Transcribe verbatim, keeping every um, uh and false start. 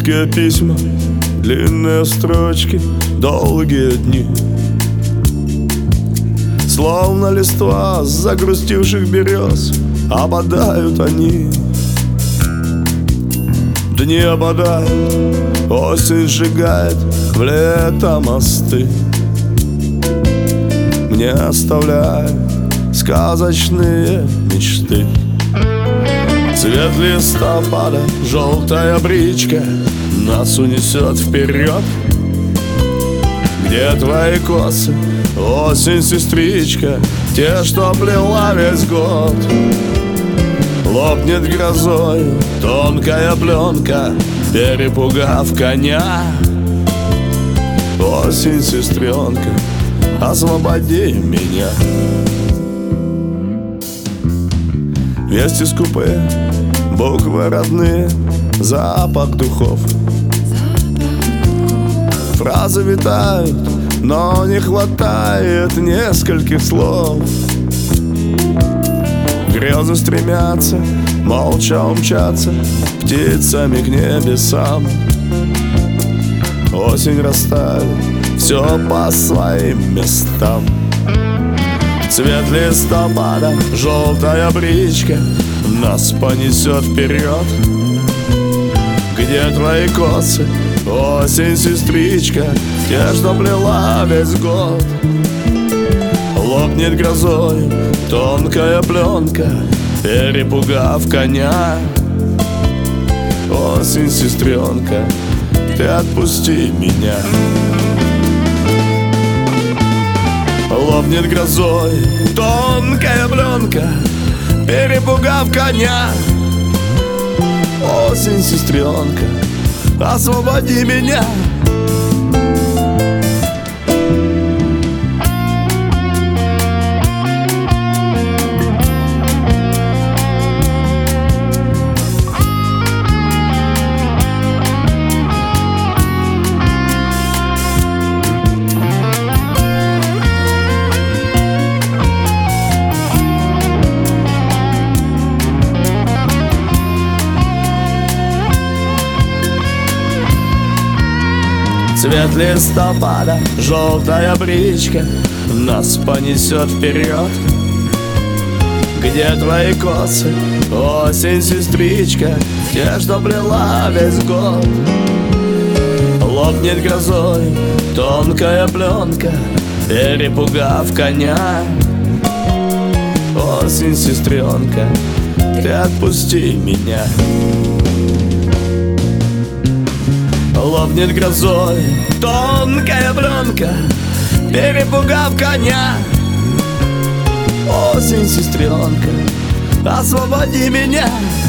Короткие письма, длинные строчки, долгие дни. Словно листва с загрустивших берез ободают они. Дни ободают, осень сжигает в лето мосты. Мне оставляют сказочные мечты. Цвет листопада, желтая бричка нас унесет вперед. Где твои косы, осень, сестричка, те, что плела весь год? Лопнет грозою тонкая пленка, перепугав коня. Осень, сестренка, освободи меня. Вести скупые, буквы родные, запах духов. Фразы витают, но не хватает нескольких слов. Грезы стремятся, молча умчаться птицами к небесам. Осень расставит все по своим местам. Цвет листопада, желтая бричка нас понесет вперед. Где твои косы, осень, сестричка, те, что плела весь год? Лопнет грозой тонкая пленка, перепугав коня. Осень, сестренка, ты отпусти меня. Лопнет грозой тонкая пленка, перепугав коня. Осень, сестренка, освободи меня. Цвет листопада, желтая бричка нас понесет вперед. Где твои косы, осень, сестричка, те, что плела весь год? Лопнет грозой тонкая пленка, перепугав коня. Осень, сестренка, ты отпусти меня. Лопнет грозой тонкая пленка, перепугав коня. Осень, сестренка, освободи меня.